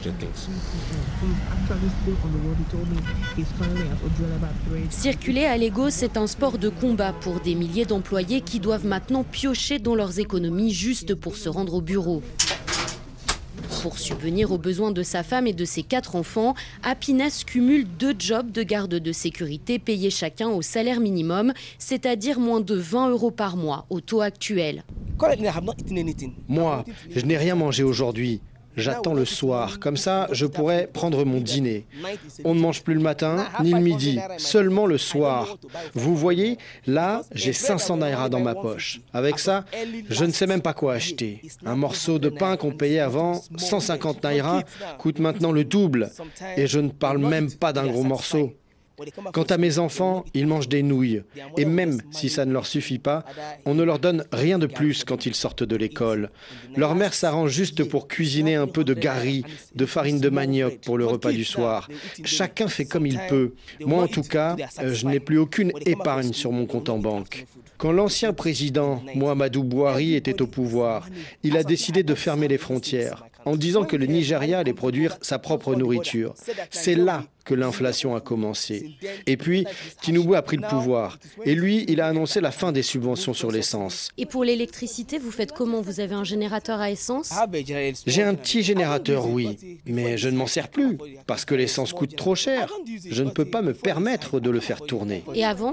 Circuler à Lagos, c'est un sport de combat pour des milliers d'employés qui doivent maintenant piocher dans leurs économies juste pour se rendre au bureau. Pour subvenir aux besoins de sa femme et de ses 4 enfants, Happiness cumule 2 jobs de garde de sécurité payés chacun au salaire minimum, c'est-à-dire moins de 20 € par mois au taux actuel. Moi, je n'ai rien mangé aujourd'hui. J'attends le soir, comme ça je pourrais prendre mon dîner. On ne mange plus le matin ni le midi, seulement le soir. Vous voyez, là j'ai 500 naira dans ma poche. Avec ça, je ne sais même pas quoi acheter. Un morceau de pain qu'on payait avant 150 naira coûte maintenant le double. Et je ne parle même pas d'un gros morceau. Quant à mes enfants, ils mangent des nouilles. Et même si ça ne leur suffit pas, on ne leur donne rien de plus quand ils sortent de l'école. Leur mère s'arrange juste pour cuisiner un peu de gari, de farine de manioc pour le repas du soir. Chacun fait comme il peut. Moi, en tout cas, je n'ai plus aucune épargne sur mon compte en banque. Quand l'ancien président, Muhammadu Buhari, était au pouvoir, il a décidé de fermer les frontières, en disant que le Nigeria allait produire sa propre nourriture. C'est là que l'inflation a commencé. Et puis, Tinubu a pris le pouvoir. Et lui, il a annoncé la fin des subventions sur l'essence. Et pour l'électricité, vous faites comment? Vous avez un générateur à essence? J'ai un petit générateur, oui. Mais je ne m'en sers plus, parce que l'essence coûte trop cher. Je ne peux pas me permettre de le faire tourner. Et avant?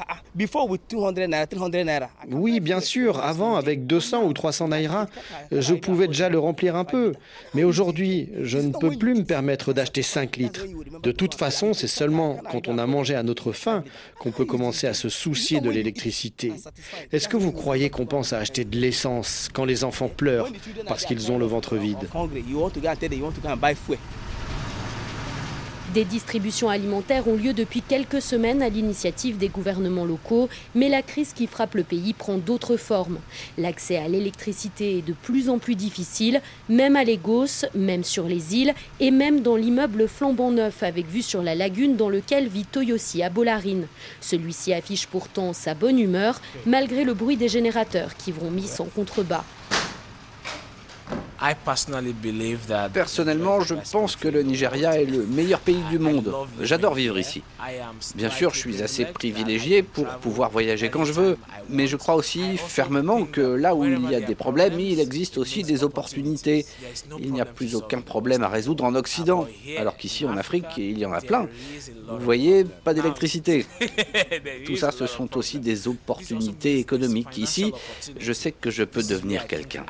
Oui, bien sûr. Avant, avec 200 ou 300 naira, je pouvais déjà le remplir un peu. Mais aujourd'hui, je ne peux plus me permettre d'acheter 5 litres. De toute façon, c'est seulement quand on a mangé à notre faim qu'on peut commencer à se soucier de l'électricité. Est-ce que vous croyez qu'on pense à acheter de l'essence quand les enfants pleurent parce qu'ils ont le ventre vide? Des distributions alimentaires ont lieu depuis quelques semaines à l'initiative des gouvernements locaux, mais la crise qui frappe le pays prend d'autres formes. L'accès à l'électricité est de plus en plus difficile, même à Lagos, même sur les îles et même dans l'immeuble flambant neuf avec vue sur la lagune dans lequel vit Toyosi à Bolarine. Celui-ci affiche pourtant sa bonne humeur malgré le bruit des générateurs qui vont mis en contrebas. Personnellement, je pense que le Nigeria est le meilleur pays du monde. J'adore vivre ici. Bien sûr, je suis assez privilégié pour pouvoir voyager quand je veux, mais je crois aussi fermement que là où il y a des problèmes, il existe aussi des opportunités. Il n'y a plus aucun problème à résoudre en Occident, alors qu'ici en Afrique, il y en a plein. Vous voyez, pas d'électricité. Tout ça, ce sont aussi des opportunités économiques. Ici, je sais que je peux devenir quelqu'un.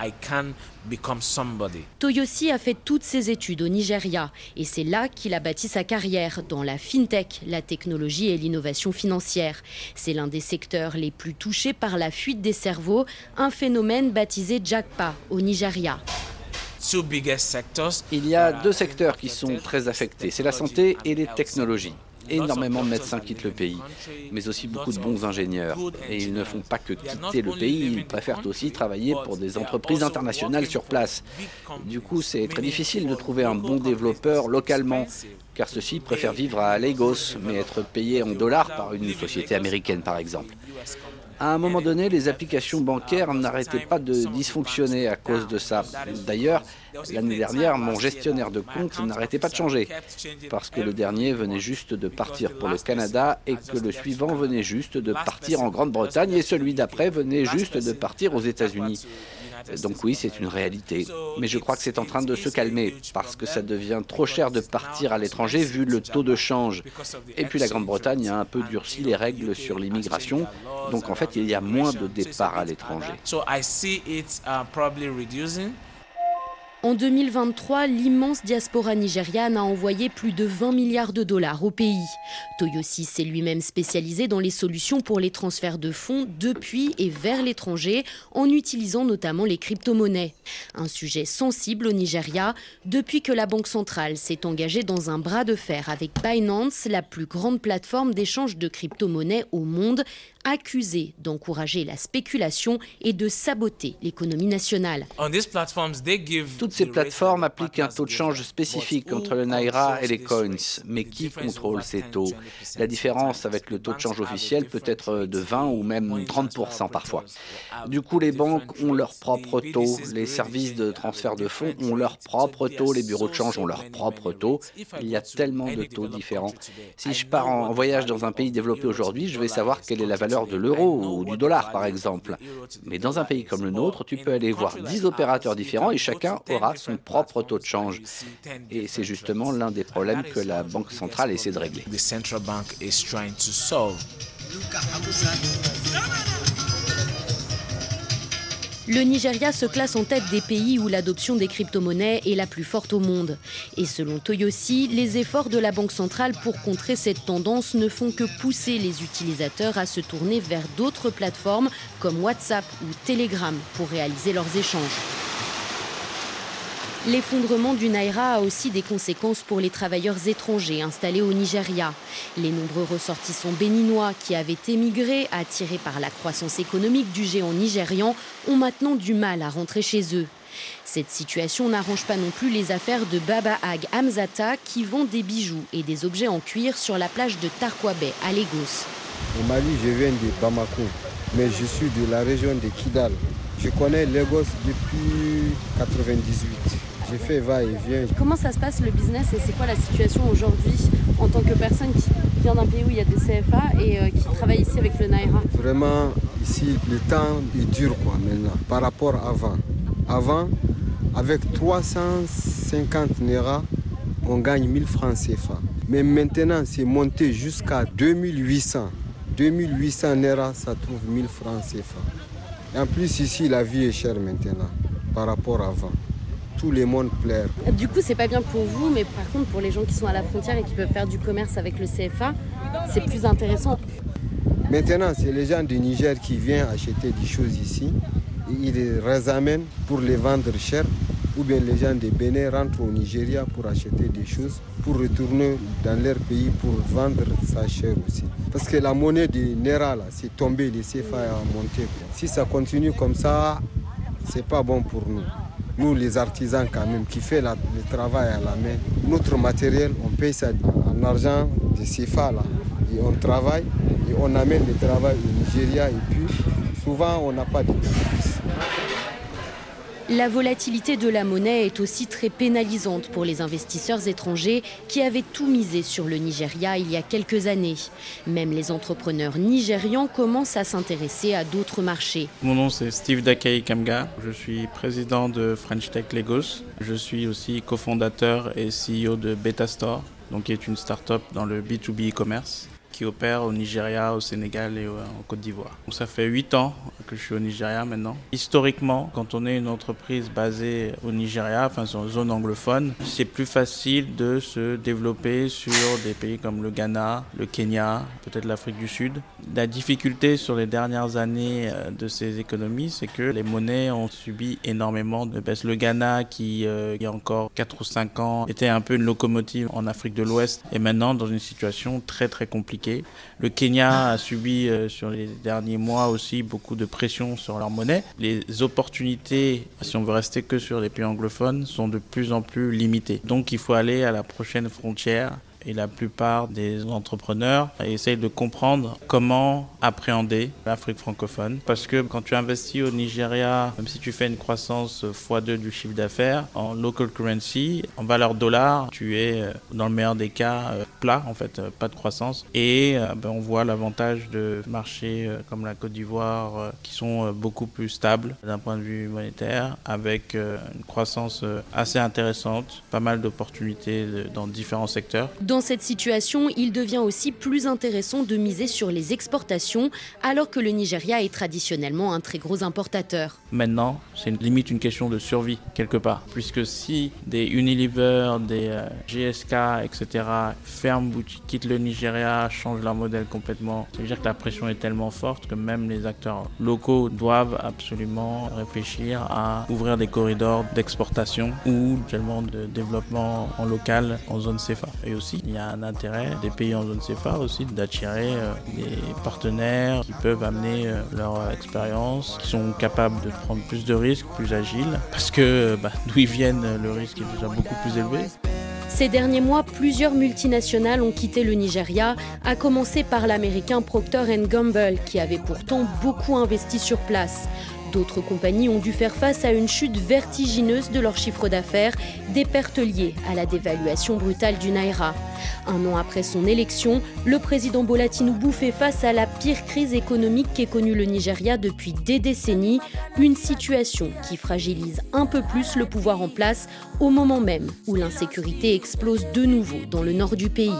Toyosi a fait toutes ses études au Nigeria et c'est là qu'il a bâti sa carrière, dans la fintech, la technologie et l'innovation financière. C'est l'un des secteurs les plus touchés par la fuite des cerveaux, un phénomène baptisé Jagpa au Nigeria. Il y a deux secteurs qui sont très affectés, c'est la santé et les technologies. Énormément de médecins quittent le pays, mais aussi beaucoup de bons ingénieurs. Et ils ne font pas que quitter le pays, ils préfèrent aussi travailler pour des entreprises internationales sur place. Du coup, c'est très difficile de trouver un bon développeur localement, car ceux-ci préfèrent vivre à Lagos, mais être payés en dollars par une société américaine, par exemple. À un moment donné, les applications bancaires n'arrêtaient pas de dysfonctionner à cause de ça. D'ailleurs, l'année dernière, mon gestionnaire de compte n'arrêtait pas de changer, parce que le dernier venait juste de partir pour le Canada et que le suivant venait juste de partir en Grande-Bretagne et celui d'après venait juste de partir aux États-Unis. Donc oui, c'est une réalité. Mais je crois que c'est en train de se calmer, parce que ça devient trop cher de partir à l'étranger vu le taux de change. Et puis la Grande-Bretagne a un peu durci les règles sur l'immigration, donc en fait il y a moins de départs à l'étranger. En 2023, l'immense diaspora nigériane a envoyé plus de 20 milliards de dollars au pays. Toyosi s'est lui-même spécialisé dans les solutions pour les transferts de fonds depuis et vers l'étranger, en utilisant notamment les crypto-monnaies. Un sujet sensible au Nigeria, depuis que la Banque centrale s'est engagée dans un bras de fer avec Binance, la plus grande plateforme d'échange de crypto-monnaies au monde, accusée d'encourager la spéculation et de saboter l'économie nationale. Toutes ces plateformes appliquent un taux de change spécifique entre le Naira et les coins. Mais qui contrôle ces taux? La différence avec le taux de change officiel peut être de 20 ou même 30% parfois. Du coup, les banques ont leur propre taux, les services de transfert de fonds ont leur propre taux, les bureaux de change ont leur propre taux. Il y a tellement de taux différents. Si je pars en voyage dans un pays développé aujourd'hui, je vais savoir quelle est la valeur de l'euro ou du dollar, par exemple. Mais dans un pays comme le nôtre, tu peux aller voir 10 opérateurs différents et chacun aura son propre taux de change. Et c'est justement l'un des problèmes que la Banque centrale essaie de régler. Le Nigeria se classe en tête des pays où l'adoption des crypto-monnaies est la plus forte au monde. Et selon Toyosi, les efforts de la Banque centrale pour contrer cette tendance ne font que pousser les utilisateurs à se tourner vers d'autres plateformes comme WhatsApp ou Telegram pour réaliser leurs échanges. L'effondrement du Naira a aussi des conséquences pour les travailleurs étrangers installés au Nigeria. Les nombreux ressortissants béninois qui avaient émigré, attirés par la croissance économique du géant nigérian, ont maintenant du mal à rentrer chez eux. Cette situation n'arrange pas non plus les affaires de Baba Ag Hamzata qui vend des bijoux et des objets en cuir sur la plage de Tarkwabe à Lagos. Au Mali, je viens de Bamako, mais je suis de la région de Kidal. Je connais Lagos depuis 1998. J'ai fait va-et-vient. Comment ça se passe le business et c'est quoi la situation aujourd'hui en tant que personne qui vient d'un pays où il y a des CFA et qui travaille ici avec le Naira? Vraiment, ici, le temps est dur maintenant par rapport à avant. Avant, avec 350 Naira, on gagne 1000 francs CFA. Mais maintenant, c'est monté jusqu'à 2800. 2800 Naira, ça trouve 1000 francs CFA. Et en plus, ici, la vie est chère maintenant par rapport à avant. Tout le monde pleure. Du coup, c'est pas bien pour vous, mais par contre, pour les gens qui sont à la frontière et qui peuvent faire du commerce avec le CFA, c'est plus intéressant. Maintenant, c'est les gens du Niger qui viennent acheter des choses ici. Et ils les ramènent pour les vendre cher. Ou bien les gens de Bénin rentrent au Nigeria pour acheter des choses, pour retourner dans leur pays pour vendre ça cher aussi. Parce que la monnaie de Naira, c'est tombé, le CFA a monté. Si ça continue comme ça, c'est pas bon pour nous. Nous, les artisans quand même, qui font le travail à la main, notre matériel, on paye ça en argent de CFA là. Et on travaille et on amène le travail au Nigeria et puis souvent on n'a pas de bénéfice. La volatilité de la monnaie est aussi très pénalisante pour les investisseurs étrangers qui avaient tout misé sur le Nigeria il y a quelques années. Même les entrepreneurs nigérians commencent à s'intéresser à d'autres marchés. Mon nom c'est Steve Dakei Kamga, je suis président de French Tech Lagos. Je suis aussi cofondateur et CEO de Betastore, qui est une start-up dans le B2B e-commerce qui opère au Nigeria, au Sénégal et en Côte d'Ivoire. Ça fait 8 ans que je suis au Nigeria maintenant. Historiquement, quand on est une entreprise basée au Nigeria, sur une zone anglophone, c'est plus facile de se développer sur des pays comme le Ghana, le Kenya, peut-être l'Afrique du Sud. La difficulté sur les dernières années de ces économies, c'est que les monnaies ont subi énormément de baisse. Le Ghana, qui il y a encore 4 ou 5 ans, était un peu une locomotive en Afrique de l'Ouest, est maintenant dans une situation très très compliquée. Le Kenya a subi sur les derniers mois aussi beaucoup de pression sur leur monnaie. Les opportunités, si on veut rester que sur les pays anglophones, sont de plus en plus limitées. Donc il faut aller à la prochaine frontière. Et la plupart des entrepreneurs essayent de comprendre comment appréhender l'Afrique francophone. Parce que quand tu investis au Nigeria, même si tu fais une croissance x2 du chiffre d'affaires, en local currency, en valeur dollar, tu es dans le meilleur des cas plat, en fait, pas de croissance. Et on voit l'avantage de marchés comme la Côte d'Ivoire qui sont beaucoup plus stables d'un point de vue monétaire, avec une croissance assez intéressante, pas mal d'opportunités dans différents secteurs. Dans cette situation, il devient aussi plus intéressant de miser sur les exportations, alors que le Nigeria est traditionnellement un très gros importateur. Maintenant, c'est limite une question de survie, quelque part. Puisque si des Unilever, des GSK, etc. ferment boutique, quittent le Nigeria, changent leur modèle complètement, ça veut dire que la pression est tellement forte que même les acteurs locaux doivent absolument réfléchir à ouvrir des corridors d'exportation ou seulement de développement en local, en zone CFA. Et aussi, il y a un intérêt des pays en zone CFA aussi d'attirer des partenaires qui peuvent amener leur expérience, qui sont capables de prendre plus de risques, plus agiles, parce que d'où ils viennent, le risque est déjà beaucoup plus élevé. Ces derniers mois, plusieurs multinationales ont quitté le Nigeria, à commencer par l'américain Procter & Gamble, qui avait pourtant beaucoup investi sur place. D'autres compagnies ont dû faire face à une chute vertigineuse de leur chiffre d'affaires, des pertes liées à la dévaluation brutale du Naira. Un an après son élection, le président Bola Tinubu fait face à la pire crise économique qu'ait connue le Nigeria depuis des décennies, une situation qui fragilise un peu plus le pouvoir en place au moment même où l'insécurité explose de nouveau dans le nord du pays.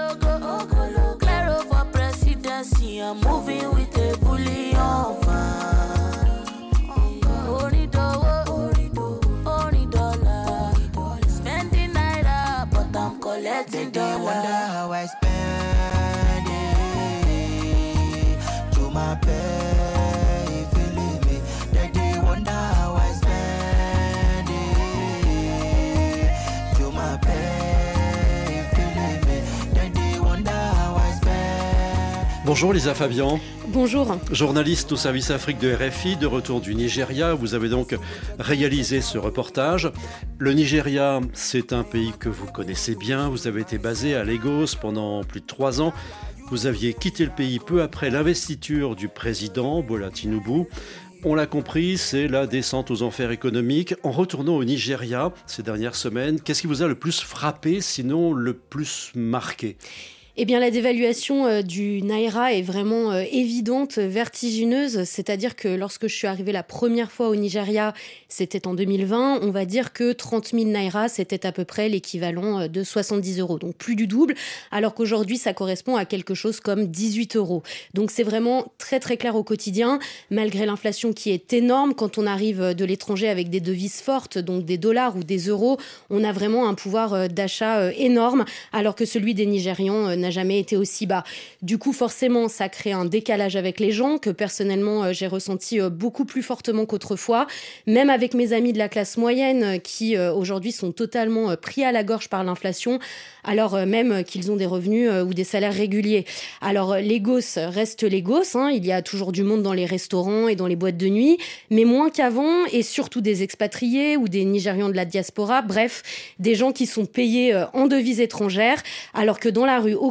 They wonder how I spend it. To my pay, feeling me. They wonder how I spend it. To my pay, feeling me. They wonder how I spend. Bonjour Lisa Fabian. Bonjour. Journaliste au service Afrique de RFI, de retour du Nigeria. Vous avez donc réalisé ce reportage. Le Nigeria, c'est un pays que vous connaissez bien. Vous avez été basé à Lagos pendant plus de 3 ans. Vous aviez quitté le pays peu après l'investiture du président Bola Tinubu. On l'a compris, c'est la descente aux enfers économiques. En retournant au Nigeria ces dernières semaines, qu'est-ce qui vous a le plus frappé, sinon le plus marqué ? Eh bien, la dévaluation du Naira est vraiment évidente, vertigineuse. C'est-à-dire que lorsque je suis arrivée la première fois au Nigeria, c'était en 2020. On va dire que 30 000 Naira, c'était à peu près l'équivalent de 70 €. Donc plus du double. Alors qu'aujourd'hui, ça correspond à quelque chose comme 18 €. Donc c'est vraiment très très clair au quotidien. Malgré l'inflation qui est énorme, quand on arrive de l'étranger avec des devises fortes, donc des dollars ou des euros, on a vraiment un pouvoir d'achat énorme. Alors que celui des Nigérians n'a jamais été aussi bas. Du coup, forcément, ça crée un décalage avec les gens que personnellement, j'ai ressenti beaucoup plus fortement qu'autrefois. Même avec mes amis de la classe moyenne qui aujourd'hui sont totalement pris à la gorge par l'inflation, alors même qu'ils ont des revenus ou des salaires réguliers. Alors, les gosses restent les gosses. Il y a toujours du monde dans les restaurants et dans les boîtes de nuit, mais moins qu'avant, et surtout des expatriés ou des Nigérians de la diaspora. Bref, des gens qui sont payés en devises étrangères, alors que dans la rue, au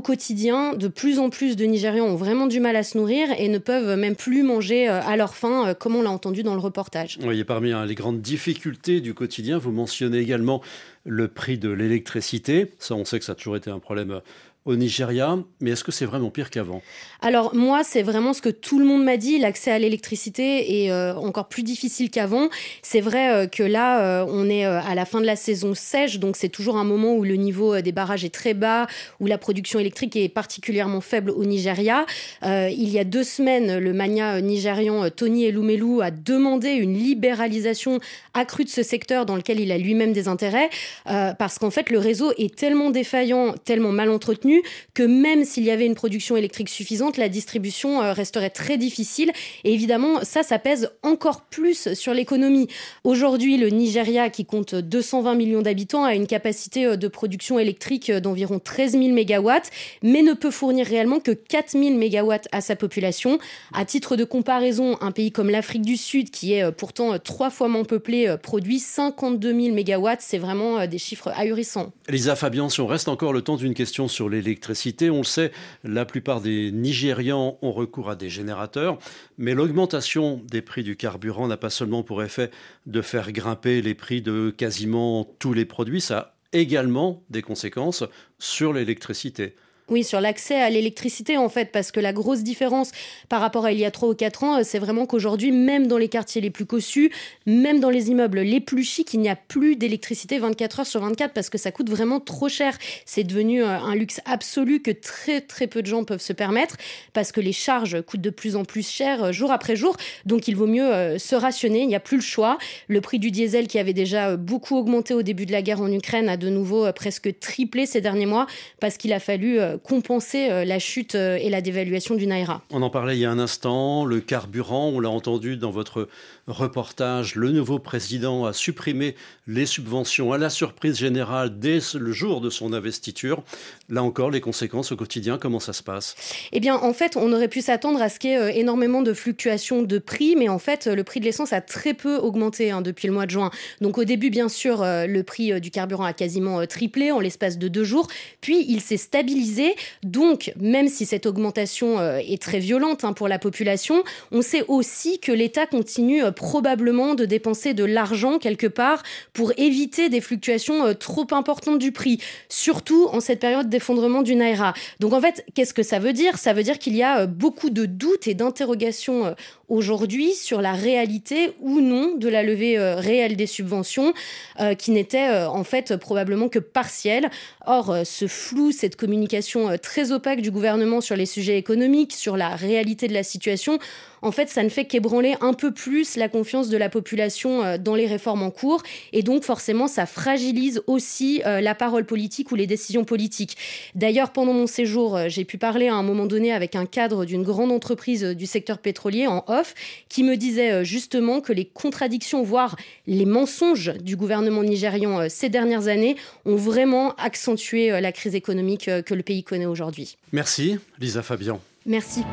quotidien, de plus en plus de Nigérians ont vraiment du mal à se nourrir et ne peuvent même plus manger à leur faim, comme on l'a entendu dans le reportage. Oui, et parmi les grandes difficultés du quotidien, vous mentionnez également le prix de l'électricité. Ça, on sait que ça a toujours été un problème au Nigeria, mais est-ce que c'est vraiment pire qu'avant ? Alors moi, c'est vraiment ce que tout le monde m'a dit, l'accès à l'électricité est encore plus difficile qu'avant. C'est vrai que là, on est à la fin de la saison sèche, donc c'est toujours un moment où le niveau des barrages est très bas, où la production électrique est particulièrement faible au Nigeria. Il y a 2 semaines, le magnat nigérian Tony Elumelu a demandé une libéralisation accrue de ce secteur dans lequel il a lui-même des intérêts, parce qu'en fait, le réseau est tellement défaillant, tellement mal entretenu, que même s'il y avait une production électrique suffisante, la distribution resterait très difficile. Et évidemment, ça pèse encore plus sur l'économie. Aujourd'hui, le Nigeria, qui compte 220 millions d'habitants, a une capacité de production électrique d'environ 13 000 mégawatts, mais ne peut fournir réellement que 4 000 mégawatts à sa population. À titre de comparaison, un pays comme l'Afrique du Sud, qui est pourtant 3 fois moins peuplé, produit 52 000 mégawatts. C'est vraiment des chiffres ahurissants. Lisa Fabian, si on reste encore le temps d'une question sur l'électricité, on le sait, la plupart des Nigérians ont recours à des générateurs, mais l'augmentation des prix du carburant n'a pas seulement pour effet de faire grimper les prix de quasiment tous les produits, ça a également des conséquences sur l'électricité. Oui, sur l'accès à l'électricité, en fait, parce que la grosse différence par rapport à il y a 3 ou 4 ans, c'est vraiment qu'aujourd'hui, même dans les quartiers les plus cossus, même dans les immeubles les plus chics, il n'y a plus d'électricité 24 heures sur 24 parce que ça coûte vraiment trop cher. C'est devenu un luxe absolu que très, très peu de gens peuvent se permettre parce que les charges coûtent de plus en plus cher jour après jour. Donc, il vaut mieux se rationner. Il n'y a plus le choix. Le prix du diesel, qui avait déjà beaucoup augmenté au début de la guerre en Ukraine, a de nouveau presque triplé ces derniers mois parce qu'il a fallu compenser la chute et la dévaluation du Naira. On en parlait il y a un instant, le carburant, on l'a entendu dans votre reportage, le nouveau président a supprimé les subventions à la surprise générale dès le jour de son investiture. Là encore, les conséquences au quotidien, comment ça se passe ? Eh bien, en fait, on aurait pu s'attendre à ce qu'il y ait énormément de fluctuations de prix, mais en fait, le prix de l'essence a très peu augmenté depuis le mois de juin. Donc au début, bien sûr, le prix du carburant a quasiment triplé en l'espace de 2 jours, puis il s'est stabilisé. Donc, même si cette augmentation est très violente pour la population, on sait aussi que l'État continue probablement de dépenser de l'argent quelque part pour éviter des fluctuations trop importantes du prix, surtout en cette période d'effondrement du Naira. Donc en fait, qu'est-ce que ça veut dire ? Ça veut dire qu'il y a beaucoup de doutes et d'interrogations aujourd'hui sur la réalité ou non de la levée réelle des subventions qui n'était en fait probablement que partielle. Or, ce flou, cette communication très opaque du gouvernement sur les sujets économiques, sur la réalité de la situation, en fait, ça ne fait qu'ébranler un peu plus la confiance de la population dans les réformes en cours. Et donc, forcément, ça fragilise aussi la parole politique ou les décisions politiques. D'ailleurs, pendant mon séjour, j'ai pu parler à un moment donné avec un cadre d'une grande entreprise du secteur pétrolier en off, qui me disait justement que les contradictions, voire les mensonges du gouvernement nigérian ces dernières années ont vraiment accentué la crise économique que le pays connaît aujourd'hui. Merci, Lisa Fabian. Merci.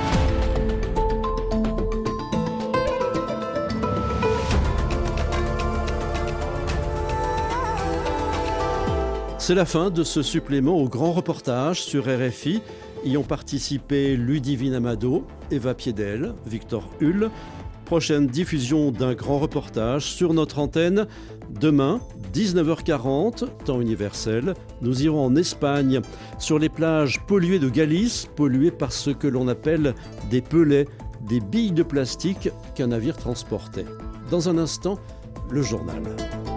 C'est la fin de ce supplément au grand reportage sur RFI. Y ont participé Ludivine Amado, Eva Piedel, Victor Hull. Prochaine diffusion d'un grand reportage sur notre antenne. Demain, 19h40, temps universel, nous irons en Espagne, sur les plages polluées de Galice, polluées par ce que l'on appelle des pelets, des billes de plastique qu'un navire transportait. Dans un instant, le journal.